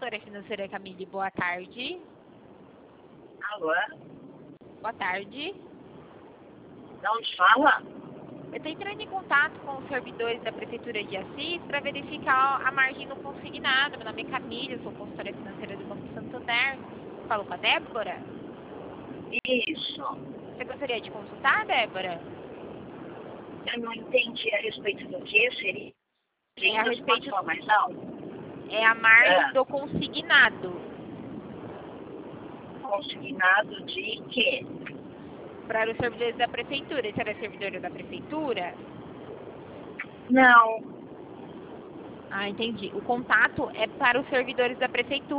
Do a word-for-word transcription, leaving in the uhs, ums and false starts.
consultora financeira Camille, boa tarde. Alô? Boa tarde. De onde fala? Eu estou entrando em contato com os servidores da Prefeitura de Assis para verificar a margem no consignado. Meu nome é Camille, eu sou consultora financeira do Banco Santander. Falou com a Débora? Isso. Você gostaria de consultar, Débora? Eu não entendi a respeito do que seria. É a respeito... Pode mais alto? É a margem É. do consignado. Consignado de quê? Para os servidores da Prefeitura. Você era servidora da Prefeitura? Não. Ah, entendi. O contato é para os servidores da Prefeitura.